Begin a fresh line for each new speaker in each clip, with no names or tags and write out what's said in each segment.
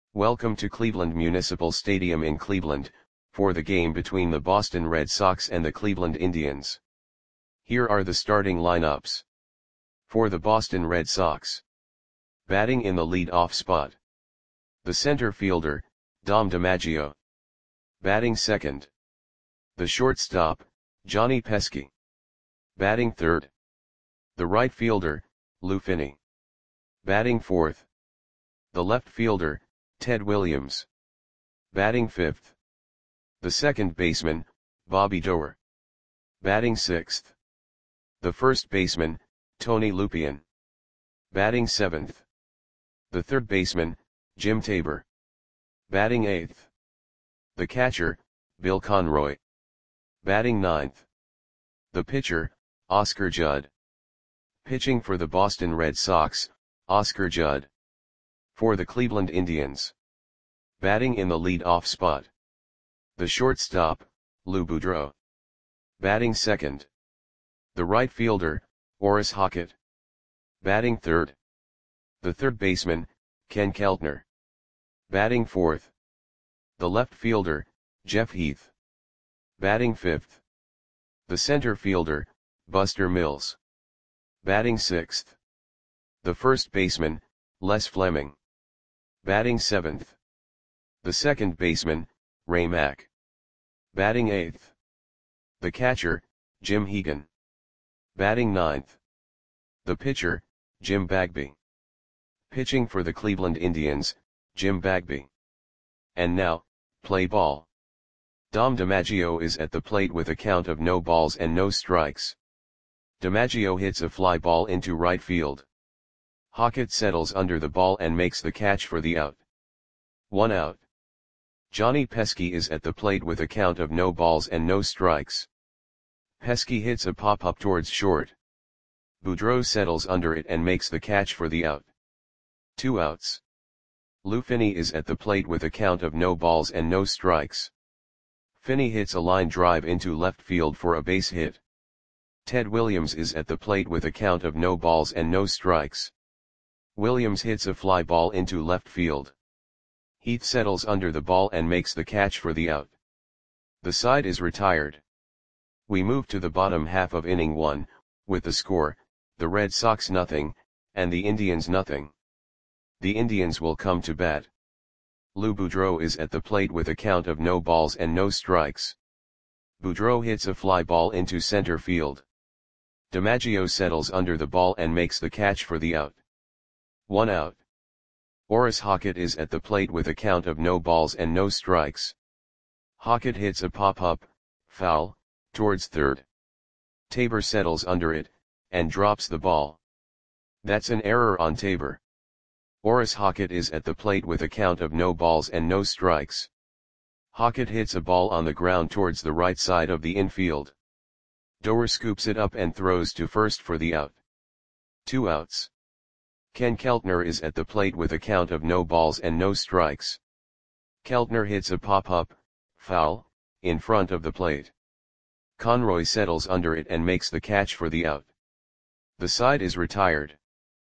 Welcome to Cleveland Municipal Stadium in Cleveland, for the game between the Boston Red Sox and the Cleveland Indians. Here are the starting lineups. For the Boston Red Sox. Batting in the lead-off spot. The center fielder, Dom DiMaggio. Batting second. The shortstop, Johnny Pesky. Batting third. The right fielder, Lou Finney. Batting fourth. The left fielder, Ted Williams. Batting fifth. The second baseman, Bobby Doerr. Batting sixth. The first baseman, Tony Lupien. Batting seventh. The third baseman, Jim Tabor. Batting eighth. The catcher, Bill Conroy. Batting ninth. The pitcher, Oscar Judd. Pitching for the Boston Red Sox, Oscar Judd. For the Cleveland Indians. Batting in the lead-off spot. The shortstop, Lou Boudreau. Batting second. The right fielder, Orris Hockett. Batting third. The third baseman, Ken Keltner. Batting fourth. The left fielder, Jeff Heath. Batting fifth. The center fielder, Buster Mills. Batting sixth. The first baseman, Les Fleming. Batting seventh. The second baseman, Ray Mack. Batting eighth. The catcher, Jim Hegan. Batting ninth. The pitcher, Jim Bagby. Pitching for the Cleveland Indians, Jim Bagby. And now, play ball. Dom DiMaggio is at the plate with a count of no balls and no strikes. DiMaggio hits a fly ball into right field. Hockett settles under the ball and makes the catch for the out. 1 out. Johnny Pesky is at the plate with a count of no balls and no strikes. Pesky hits a pop-up towards short. Boudreau settles under it and makes the catch for the out. 2 outs. Lou Finney is at the plate with a count of no balls and no strikes. Finney hits a line drive into left field for a base hit. Ted Williams is at the plate with a count of no balls and no strikes. Williams hits a fly ball into left field. Heath settles under the ball and makes the catch for the out. The side is retired. We move to the bottom half of inning 1, with the score, the Red Sox nothing, and the Indians nothing. The Indians will come to bat. Lou Boudreau is at the plate with a count of no balls and no strikes. Boudreau hits a fly ball into center field. DiMaggio settles under the ball and makes the catch for the out. 1 out. Orris Hockett is at the plate with a count of no balls and no strikes. Hockett hits a pop-up, foul, towards third. Tabor settles under it, and drops the ball. That's an error on Tabor. Orris Hockett is at the plate with a count of no balls and no strikes. Hockett hits a ball on the ground towards the right side of the infield. Doerr scoops it up and throws to first for the out. 2 outs. Ken Keltner is at the plate with a count of no balls and no strikes. Keltner hits a pop-up, foul, in front of the plate. Conroy settles under it and makes the catch for the out. The side is retired.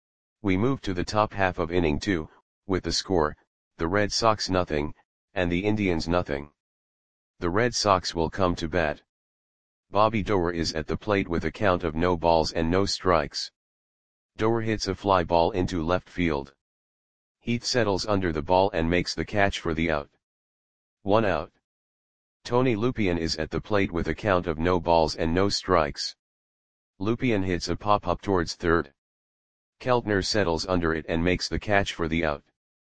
We move to the top half of inning 2, with the score, the Red Sox nothing, and the Indians nothing. The Red Sox will come to bat. Bobby Doerr is at the plate with a count of no balls and no strikes. Doerr hits a fly ball into left field. Heath settles under the ball and makes the catch for the out. 1 out. Tony Lupien is at the plate with a count of no balls and no strikes. Lupien hits a pop-up towards third. Keltner settles under it and makes the catch for the out.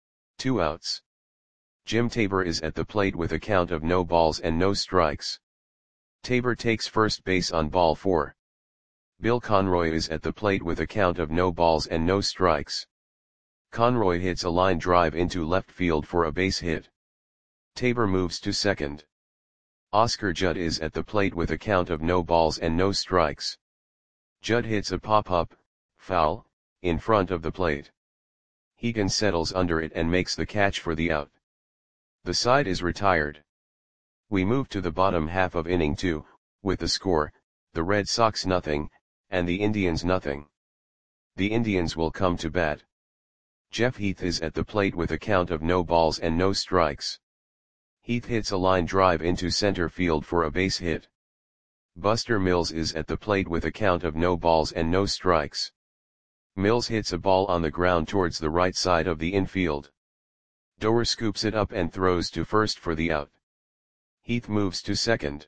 2 outs. Jim Tabor is at the plate with a count of no balls and no strikes. Tabor takes first base on ball 4. Bill Conroy is at the plate with a count of no balls and no strikes. Conroy hits a line drive into left field for a base hit. Tabor moves to second. Oscar Judd is at the plate with a count of no balls and no strikes. Judd hits a pop-up, foul, in front of the plate. Hegan settles under it and makes the catch for the out. The side is retired. We move to the bottom half of inning 2, with the score, the Red Sox nothing, and the Indians nothing. The Indians will come to bat. Jeff Heath is at the plate with a count of no balls and no strikes. Heath hits a line drive into center field for a base hit. Buster Mills is at the plate with a count of no balls and no strikes. Mills hits a ball on the ground towards the right side of the infield. Doer scoops it up and throws to first for the out. Heath moves to second.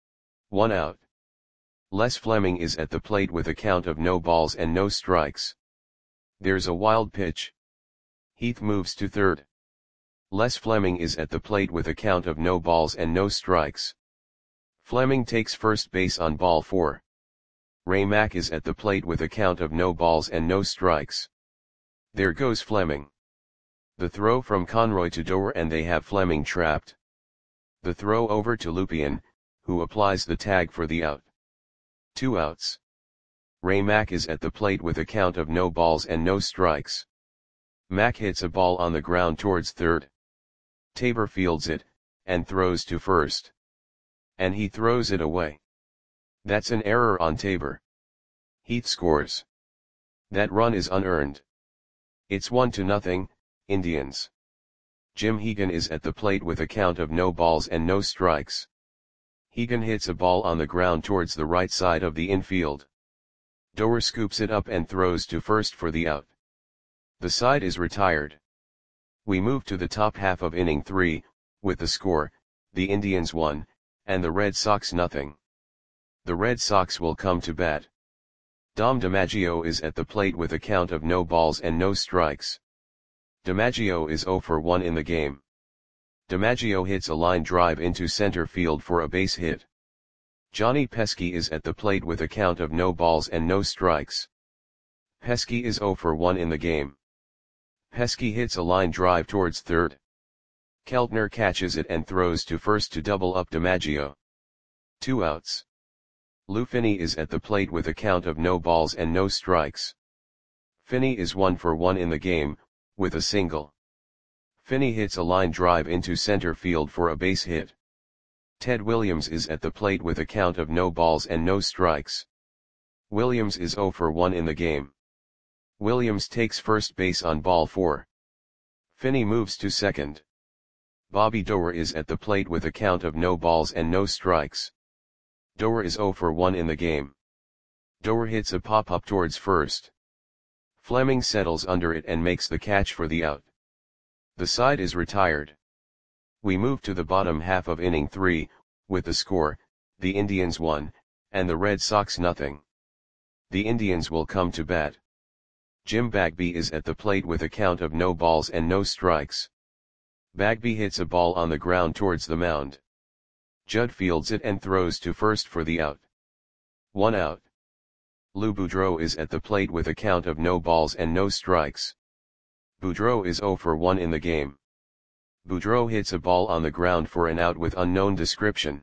1 out. Les Fleming is at the plate with a count of no balls and no strikes. There's a wild pitch. Heath moves to third. Les Fleming is at the plate with a count of no balls and no strikes. Fleming takes first base on ball 4. Ray Mack is at the plate with a count of no balls and no strikes. There goes Fleming. The throw from Conroy to Doer and they have Fleming trapped. The throw over to Lupien, who applies the tag for the out. 2 outs. Ray Mack is at the plate with a count of no balls and no strikes. Mack hits a ball on the ground towards third. Tabor fields it, and throws to first. And he throws it away. That's an error on Tabor. Heath scores. That run is unearned. It's 1-0, Indians. Jim Hegan is at the plate with a count of no balls and no strikes. Hegan hits a ball on the ground towards the right side of the infield. Doer scoops it up and throws to first for the out. The side is retired. We move to the top half of inning 3, with the score, the Indians 1, and the Red Sox 0. The Red Sox will come to bat. Dom DiMaggio is at the plate with a count of no balls and no strikes. DiMaggio is 0 for 1 in the game. DiMaggio hits a line drive into center field for a base hit. Johnny Pesky is at the plate with a count of no balls and no strikes. Pesky is 0 for 1 in the game. Pesky hits a line drive towards third. Keltner catches it and throws to first to double up DiMaggio. 2 outs. Lou Finney is at the plate with a count of no balls and no strikes. Finney is 1 for 1 in the game, with a single. Finney hits a line drive into center field for a base hit. Ted Williams is at the plate with a count of no balls and no strikes. Williams is 0 for 1 in the game. Williams takes first base on ball 4. Finney moves to second. Bobby Doer is at the plate with a count of no balls and no strikes. Doer is 0 for 1 in the game. Doer hits a pop-up towards first. Fleming settles under it and makes the catch for the out. The side is retired. We move to the bottom half of inning 3, with the score, the Indians 1, and the Red Sox 0. The Indians will come to bat. Jim Bagby is at the plate with a count of no balls and no strikes. Bagby hits a ball on the ground towards the mound. Judd fields it and throws to first for the out. 1 out. Lou Boudreau is at the plate with a count of no balls and no strikes. Boudreau is 0 for 1 in the game. Boudreau hits a ball on the ground for an out with unknown description.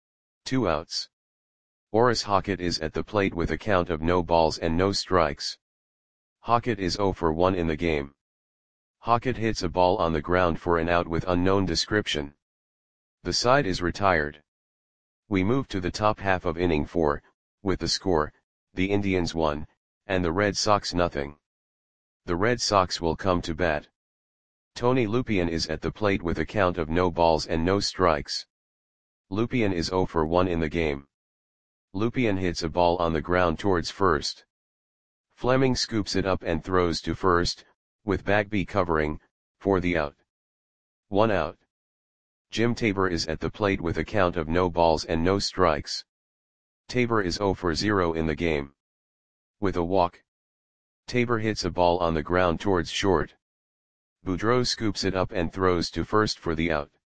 2 outs. Horace Hockett is at the plate with a count of no balls and no strikes. Hockett is 0 for 1 in the game. Hockett hits a ball on the ground for an out with unknown description. The side is retired. We move to the top half of inning 4, with the score, the Indians 1, and the Red Sox 0. The Red Sox will come to bat. Tony Lupien is at the plate with a count of no balls and no strikes. Lupien is 0 for 1 in the game. Lupien hits a ball on the ground towards first. Fleming scoops it up and throws to first, with Bagby covering, for the out. 1 out. Jim Tabor is at the plate with a count of no balls and no strikes. Tabor is 0 for 0 in the game. With a walk. Tabor hits a ball on the ground towards short. Boudreau scoops it up and throws to first for the out.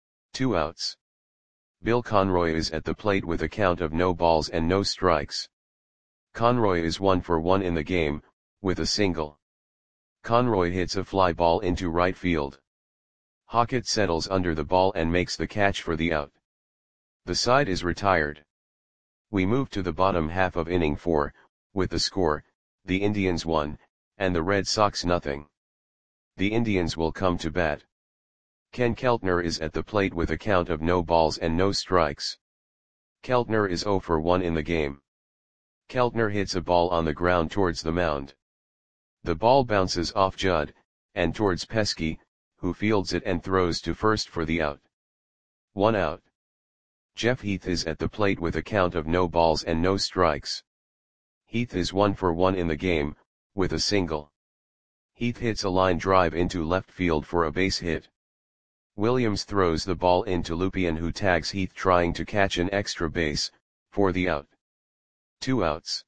2 outs. Bill Conroy is at the plate with a count of no balls and no strikes. Conroy is 1 for 1 in the game, with a single. Conroy hits a fly ball into right field. Hockett settles under the ball and makes the catch for the out. The side is retired. We move to the bottom half of inning 4, with the score, the Indians 1, and the Red Sox 0. The Indians will come to bat. Ken Keltner is at the plate with a count of no balls and no strikes. Keltner is 0 for 1 in the game. Keltner hits a ball on the ground towards the mound. The ball bounces off Judd, and towards Pesky, who fields it and throws to first for the out. 1 out. Jeff Heath is at the plate with a count of no balls and no strikes. Heath is 1 for 1 in the game, with a single. Heath hits a line drive into left field for a base hit. Williams throws the ball into Lupien, who tags Heath trying to catch an extra base, for the out. 2 outs.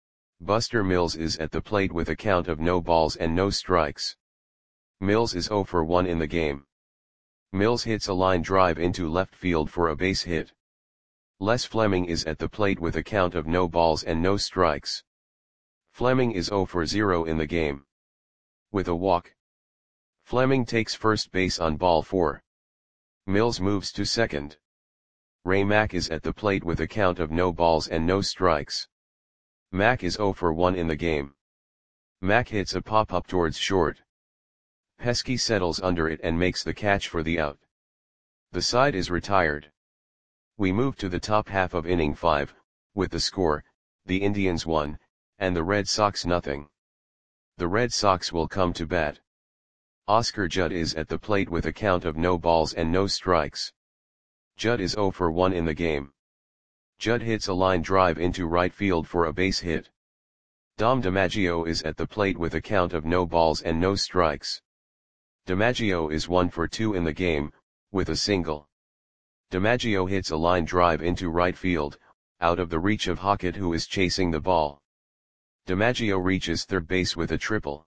Buster Mills is at the plate with a count of no balls and no strikes. Mills is 0 for 1 in the game. Mills hits a line drive into left field for a base hit. Les Fleming is at the plate with a count of no balls and no strikes. Fleming is 0 for 0 in the game. With a walk. Fleming takes first base on ball 4. Mills moves to second. Ray Mack is at the plate with a count of no balls and no strikes. Mack is 0 for 1 in the game. Mack hits a pop-up towards short. Pesky settles under it and makes the catch for the out. The side is retired. We move to the top half of inning 5, with the score, the Indians 1, and the Red Sox nothing. The Red Sox will come to bat. Oscar Judd is at the plate with a count of no balls and no strikes. Judd is 0 for 1 in the game. Judd hits a line drive into right field for a base hit. Dom DiMaggio is at the plate with a count of no balls and no strikes. DiMaggio is 1 for 2 in the game, with a single. DiMaggio hits a line drive into right field, out of the reach of Hockett, who is chasing the ball. DiMaggio reaches third base with a triple.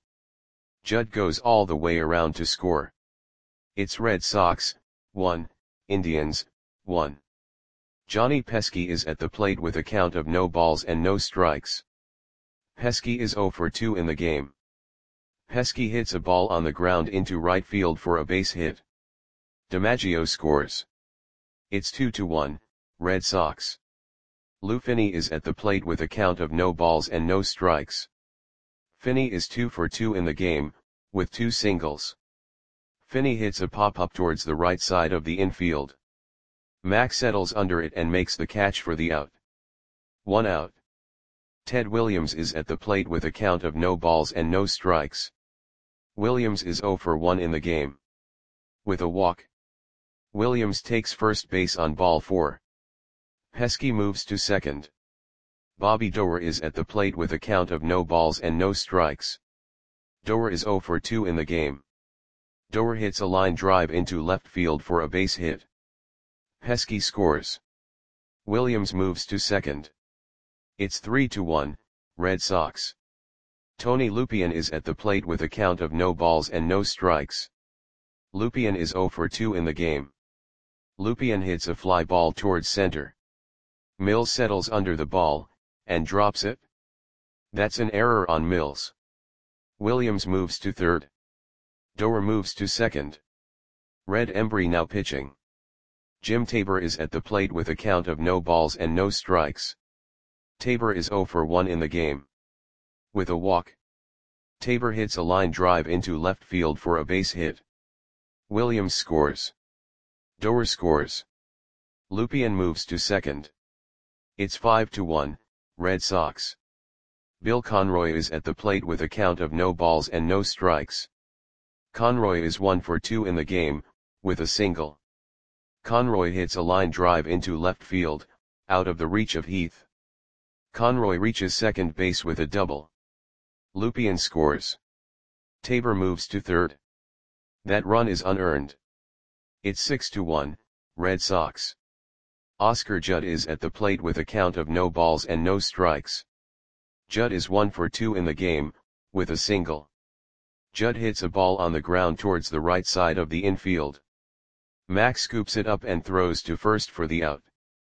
Judd goes all the way around to score. It's Red Sox, 1, Indians, 1. Johnny Pesky is at the plate with a count of no balls and no strikes. Pesky is 0 for 2 in the game. Pesky hits a ball on the ground into right field for a base hit. DiMaggio scores. It's 2-1, Red Sox. Lou Finney is at the plate with a count of no balls and no strikes. Finney is 2 for 2 in the game, with 2 singles. Finney hits a pop-up towards the right side of the infield. Mack settles under it and makes the catch for the out. 1 out. Ted Williams is at the plate with a count of no balls and no strikes. Williams is 0 for 1 in the game. With a walk. Williams takes first base on ball 4. Pesky moves to second. Bobby Doerr is at the plate with a count of no balls and no strikes. Doerr is 0 for 2 in the game. Doerr hits a line drive into left field for a base hit. Pesky scores. Williams moves to second. It's 3-1, Red Sox. Tony Lupien is at the plate with a count of no balls and no strikes. Lupien is 0 for 2 in the game. Lupien hits a fly ball towards center. Mills settles under the ball, and drops it. That's an error on Mills. Williams moves to third. Doerr moves to second. Red Embry now pitching. Jim Tabor is at the plate with a count of no balls and no strikes. Tabor is 0 for 1 in the game. With a walk. Tabor hits a line drive into left field for a base hit. Williams scores. Doerr scores. Lupien moves to second. It's 5-1, Red Sox. Bill Conroy is at the plate with a count of no balls and no strikes. Conroy is 1 for 2 in the game, with a single. Conroy hits a line drive into left field, out of the reach of Heath. Conroy reaches second base with a double. Lupien scores. Tabor moves to third. That run is unearned. It's 6-1, Red Sox. Oscar Judd is at the plate with a count of no balls and no strikes. Judd is 1 for 2 in the game, with a single. Judd hits a ball on the ground towards the right side of the infield. Mack scoops it up and throws to first for the out.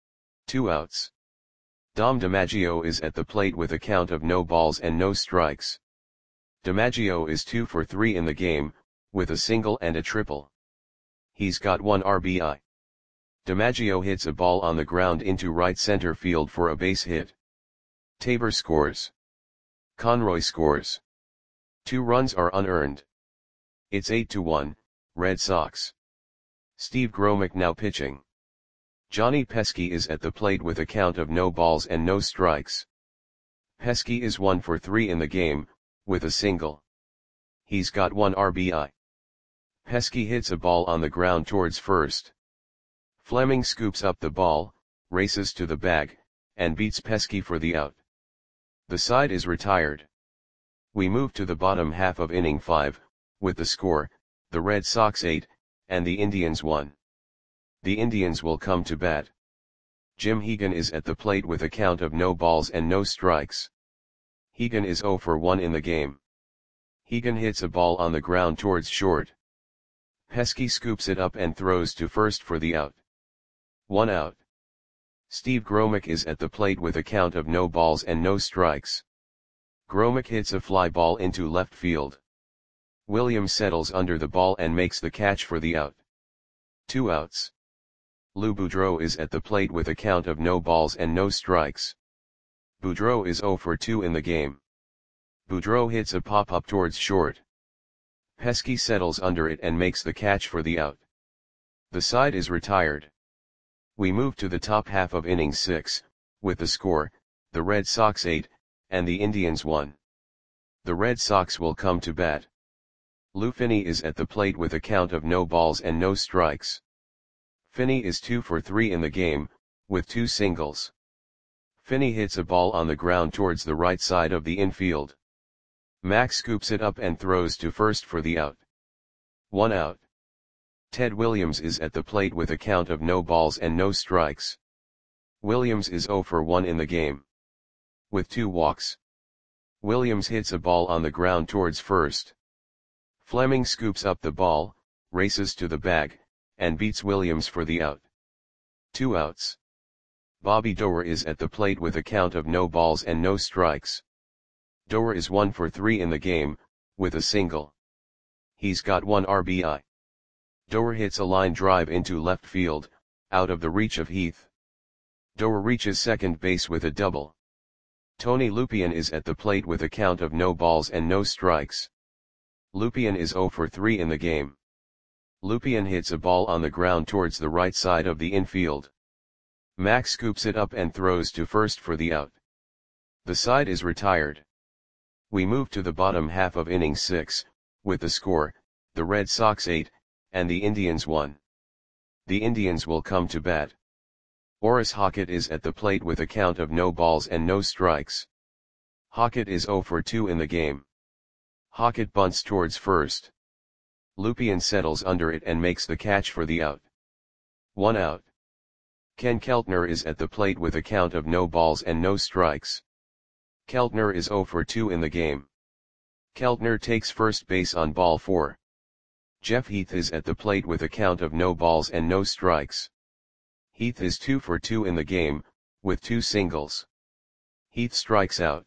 2 outs. Dom DiMaggio is at the plate with a count of no balls and no strikes. DiMaggio is 2 for 3 in the game, with a single and a triple. He's got 1 RBI. DiMaggio hits a ball on the ground into right center field for a base hit. Tabor scores. Conroy scores. 2 runs are unearned. It's 8-1, Red Sox. Steve Gromick now pitching. Johnny Pesky is at the plate with a count of no balls and no strikes. Pesky is 1 for 3 in the game, with a single. He's got 1 RBI. Pesky hits a ball on the ground towards first. Fleming scoops up the ball, races to the bag, and beats Pesky for the out. The side is retired. We move to the bottom half of inning 5, with the score, the Red Sox 8, and the Indians 1. The Indians will come to bat. Jim Hegan is at the plate with a count of no balls and no strikes. Hegan is 0 for 1 in the game. Hegan hits a ball on the ground towards short. Pesky scoops it up and throws to first for the out. 1 out. Steve Gromick is at the plate with a count of no balls and no strikes. Gromick hits a fly ball into left field. Williams settles under the ball and makes the catch for the out. 2 outs. Lou Boudreau is at the plate with a count of no balls and no strikes. Boudreau is 0 for 2 in the game. Boudreau hits a pop-up towards short. Pesky settles under it and makes the catch for the out. The side is retired. We move to the top half of inning 6, with the score, the Red Sox 8, and the Indians 1. The Red Sox will come to bat. Lou Finney is at the plate with a count of no balls and no strikes. Finney is 2 for 3 in the game, with 2 singles. Finney hits a ball on the ground towards the right side of the infield. Max scoops it up and throws to first for the out. 1 out. Ted Williams is at the plate with a count of no balls and no strikes. Williams is 0 for 1 in the game. With 2 walks. Williams hits a ball on the ground towards first. Fleming scoops up the ball, races to the bag, and beats Williams for the out. 2 outs. Bobby Doerr is at the plate with a count of no balls and no strikes. Doerr is 1 for 3 in the game, with a single. He's got 1 RBI. Doerr hits a line drive into left field, out of the reach of Heath. Doerr reaches second base with a double. Tony Lupien is at the plate with a count of no balls and no strikes. Lupien is 0 for 3 in the game. Lupien hits a ball on the ground towards the right side of the infield. Max scoops it up and throws to first for the out. The side is retired. We move to the bottom half of inning 6, with the score, the Red Sox 8, and the Indians 1. The Indians will come to bat. Orris Hockett is at the plate with a count of no balls and no strikes. Hockett is 0 for 2 in the game. Hockett bunts towards first. Lupien settles under it and makes the catch for the out. 1 out. Ken Keltner is at the plate with a count of no balls and no strikes. Keltner is 0 for 2 in the game. Keltner takes first base on ball 4. Jeff Heath is at the plate with a count of no balls and no strikes. Heath is 2 for 2 in the game, with 2 singles. Heath strikes out.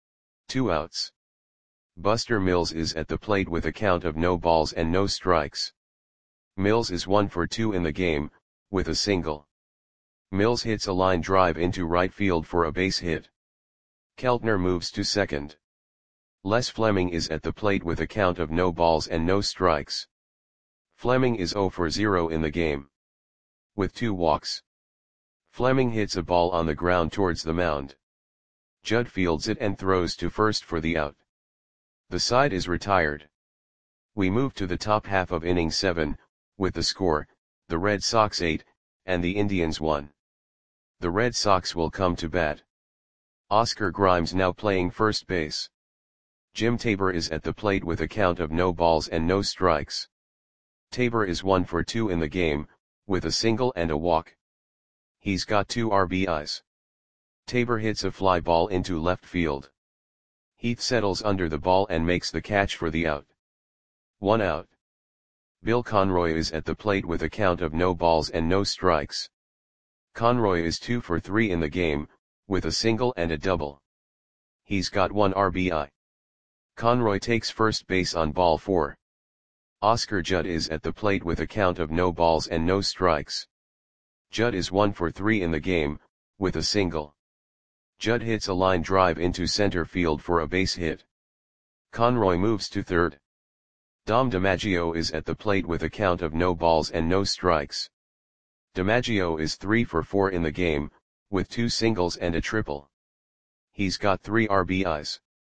2 outs. Buster Mills is at the plate with a count of no balls and no strikes. Mills is 1 for 2 in the game, with a single. Mills hits a line drive into right field for a base hit. Keltner moves to second. Les Fleming is at the plate with a count of no balls and no strikes. Fleming is 0 for 0 in the game. With 2 walks. Fleming hits a ball on the ground towards the mound. Judd fields it and throws to first for the out. The side is retired. We move to the top half of inning 7, with the score, the Red Sox 8, and the Indians 1. The Red Sox will come to bat. Oscar Grimes now playing first base. Jim Tabor is at the plate with a count of no balls and no strikes. Tabor is 1 for 2 in the game, with a single and a walk. He's got 2 RBIs. Tabor hits a fly ball into left field. Heath settles under the ball and makes the catch for the out. 1 out. Bill Conroy is at the plate with a count of no balls and no strikes. Conroy is 2 for 3 in the game, with a single and a double. He's got 1 RBI. Conroy takes first base on ball 4. Oscar Judd is at the plate with a count of no balls and no strikes. Judd is 1 for 3 in the game, with a single. Judd hits a line drive into center field for a base hit. Conroy moves to third. Dom DiMaggio is at the plate with a count of no balls and no strikes. DiMaggio is 3 for 4 in the game, with 2 singles and a triple. He's got 3 RBIs.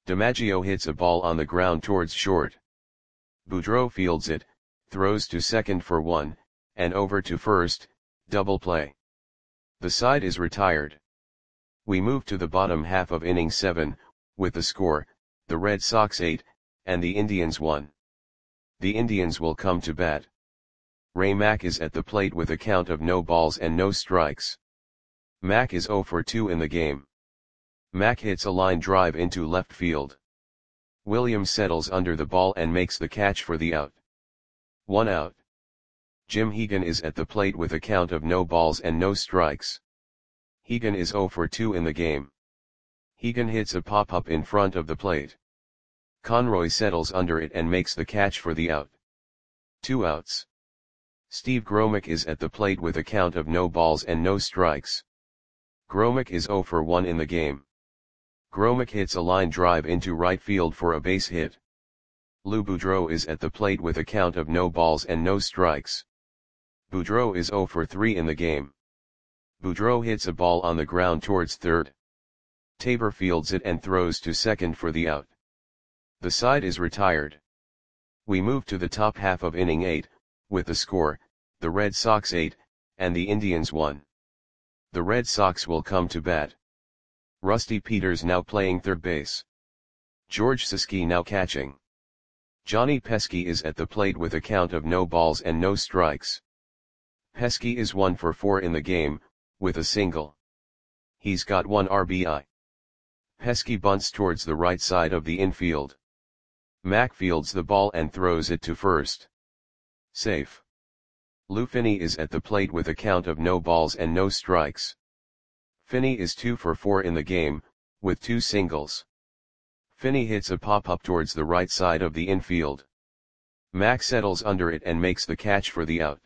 DiMaggio hits a ball on the ground towards short. Boudreau fields it, throws to second for 1, and over to first, double play. The side is retired. We move to the bottom half of inning 7, with the score, the Red Sox 8, and the Indians 1. The Indians will come to bat. Ray Mack is at the plate with a count of no balls and no strikes. Mack is 0 for 2 in the game. Mack hits a line drive into left field. Williams settles under the ball and makes the catch for the out. 1 out. Jim Hegan is at the plate with a count of no balls and no strikes. Hegan is 0 for 2 in the game. Hegan hits a pop-up in front of the plate. Conroy settles under it and makes the catch for the out. 2 outs. Steve Gromick is at the plate with a count of no balls and no strikes. Gromick is 0 for 1 in the game. Gromick hits a line drive into right field for a base hit. Lou Boudreau is at the plate with a count of no balls and no strikes. Boudreau is 0 for 3 in the game. Boudreau hits a ball on the ground towards third. Tabor fields it and throws to second for the out. The side is retired. We move to the top half of inning 8, with the score, the Red Sox 8, and the Indians 1. The Red Sox will come to bat. Rusty Peters now playing third base. George Siski now catching. Johnny Pesky is at the plate with a count of no balls and no strikes. Pesky is 1 for 4 in the game, with a single. He's got 1 RBI. Pesky bunts towards the right side of the infield. Mack fields the ball and throws it to first. Safe. Lou Finney is at the plate with a count of no balls and no strikes. Finney is 2 for 4 in the game, with 2 singles. Finney hits a pop-up towards the right side of the infield. Mack settles under it and makes the catch for the out.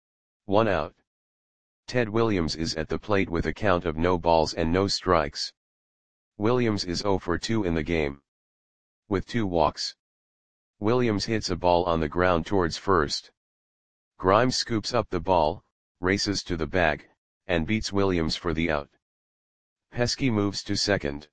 1 out. Ted Williams is at the plate with a count of no balls and no strikes. Williams is 0 for 2 in the game. With 2 walks. Williams hits a ball on the ground towards first. Grimes scoops up the ball, races to the bag, and beats Williams for the out. Pesky moves to second.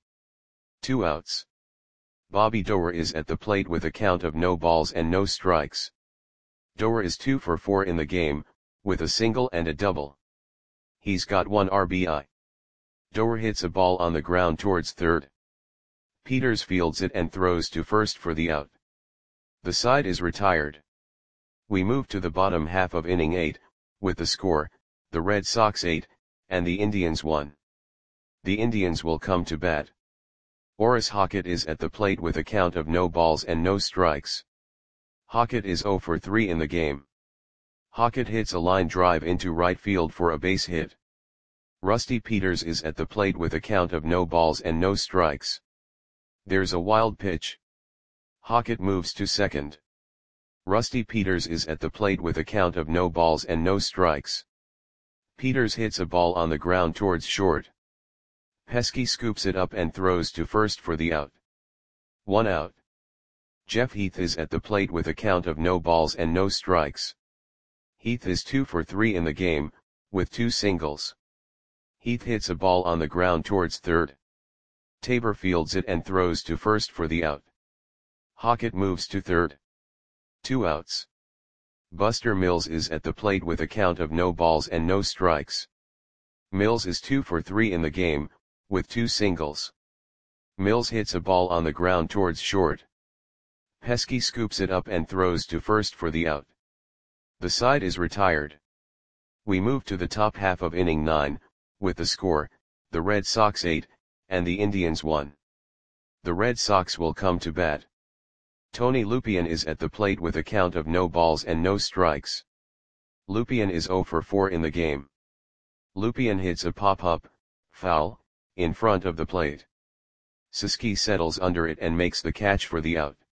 2 outs. Bobby Doerr is at the plate with a count of no balls and no strikes. Doerr is 2 for 4 in the game, with a single and a double. He's got 1 RBI. Doerr hits a ball on the ground towards third. Peters fields it and throws to first for the out. The side is retired. We move to the bottom half of inning 8, with the score, the Red Sox 8, and the Indians 1. The Indians will come to bat. Orris Hockett is at the plate with a count of no balls and no strikes. Hockett is 0 for 3 in the game. Hockett hits a line drive into right field for a base hit. Rusty Peters is at the plate with a count of no balls and no strikes. There's a wild pitch. Hockett moves to second. Rusty Peters is at the plate with a count of no balls and no strikes. Peters hits a ball on the ground towards short. Pesky scoops it up and throws to first for the out. 1 out. Jeff Heath is at the plate with a count of no balls and no strikes. Heath is 2 for 3 in the game, with 2 singles. Heath hits a ball on the ground towards third. Tabor fields it and throws to first for the out. Hockett moves to third. 2 outs. Buster Mills is at the plate with a count of no balls and no strikes. Mills is 2 for 3 in the game, with 2 singles. Mills hits a ball on the ground towards short. Pesky scoops it up and throws to first for the out. The side is retired. We move to the top half of inning 9, with the score, the Red Sox 8, and the Indians 1. The Red Sox will come to bat. Tony Lupien is at the plate with a count of no balls and no strikes. Lupien is 0 for 4 in the game. Lupien hits a pop-up, foul, in front of the plate. Siski settles under it and makes the catch for the out.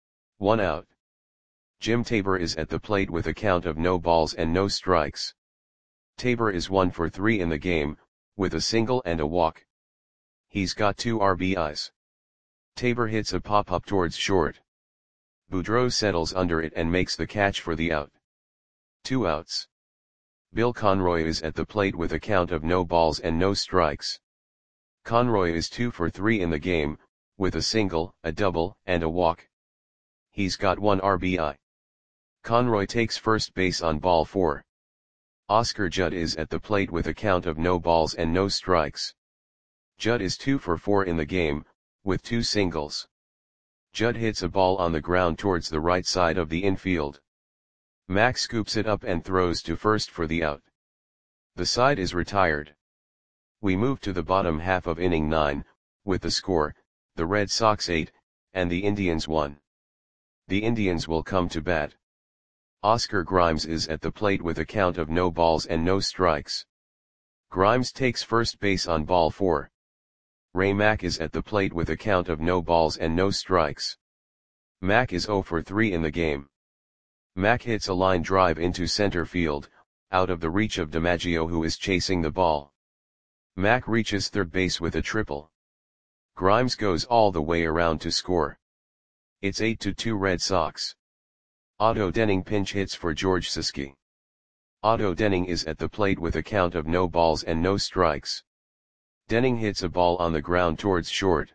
1 out. Jim Tabor is at the plate with a count of no balls and no strikes. Tabor is 1 for 3 in the game, with a single and a walk. He's got 2 RBIs. Tabor hits a pop-up towards short. Boudreau settles under it and makes the catch for the out. 2 outs. Bill Conroy is at the plate with a count of no balls and no strikes. Conroy is 2 for 3 in the game, with a single, a double, and a walk. He's got 1 RBI. Conroy takes first base on ball 4. Oscar Judd is at the plate with a count of no balls and no strikes. Judd is 2 for 4 in the game, with 2 singles. Judd hits a ball on the ground towards the right side of the infield. Mack scoops it up and throws to first for the out. The side is retired. We move to the bottom half of inning 9, with the score, the Red Sox 8, and the Indians 1. The Indians will come to bat. Oscar Grimes is at the plate with a count of no balls and no strikes. Grimes takes first base on ball 4. Ray Mack is at the plate with a count of no balls and no strikes. Mack is 0 for 3 in the game. Mack hits a line drive into center field, out of the reach of DiMaggio, who is chasing the ball. Mack reaches third base with a triple. Grimes goes all the way around to score. It's 8-2 Red Sox. Otto Denning pinch hits for George Siski. Otto Denning is at the plate with a count of no balls and no strikes. Denning hits a ball on the ground towards short.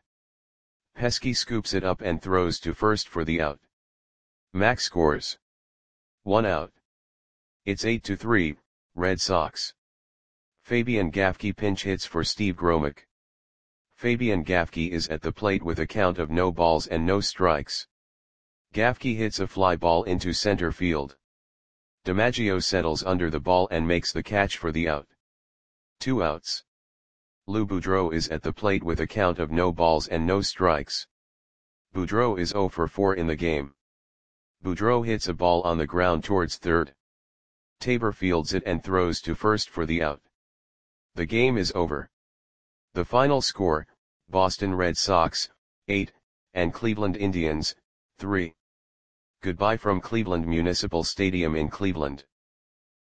Pesky scoops it up and throws to first for the out. Mack scores. 1 out. It's 8-3, Red Sox. Fabian Gafke pinch hits for Steve Gromick. Fabian Gafke is at the plate with a count of no balls and no strikes. Gafke hits a fly ball into center field. DiMaggio settles under the ball and makes the catch for the out. 2 outs. Lou Boudreau is at the plate with a count of no balls and no strikes. Boudreau is 0 for 4 in the game. Boudreau hits a ball on the ground towards third. Tabor fields it and throws to first for the out. The game is over. The final score, Boston Red Sox, 8, and Cleveland Indians, 3. Goodbye from Cleveland Municipal Stadium in Cleveland.